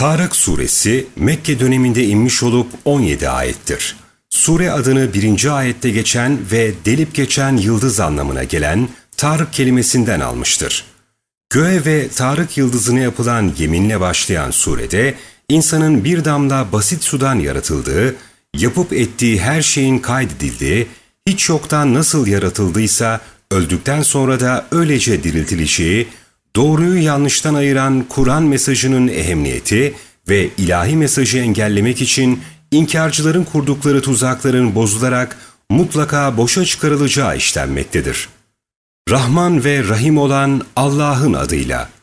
Tarık suresi Mekke döneminde inmiş olup 17 ayettir. Sure adını 1. ayette geçen ve delip geçen yıldız anlamına gelen Tarık kelimesinden almıştır. Göğe ve Tarık yıldızına yapılan yeminle başlayan surede insanın bir damla basit sudan yaratıldığı, yapıp ettiği her şeyin kaydedildiği, hiç yoktan nasıl yaratıldıysa öldükten sonra da öylece diriltilişi, doğruyu yanlıştan ayıran Kur'an mesajının ehemmiyeti ve ilahi mesajı engellemek için inkarcıların kurdukları tuzakların bozularak mutlaka boşa çıkarılacağı işlenmektedir. Rahman ve Rahim olan Allah'ın adıyla.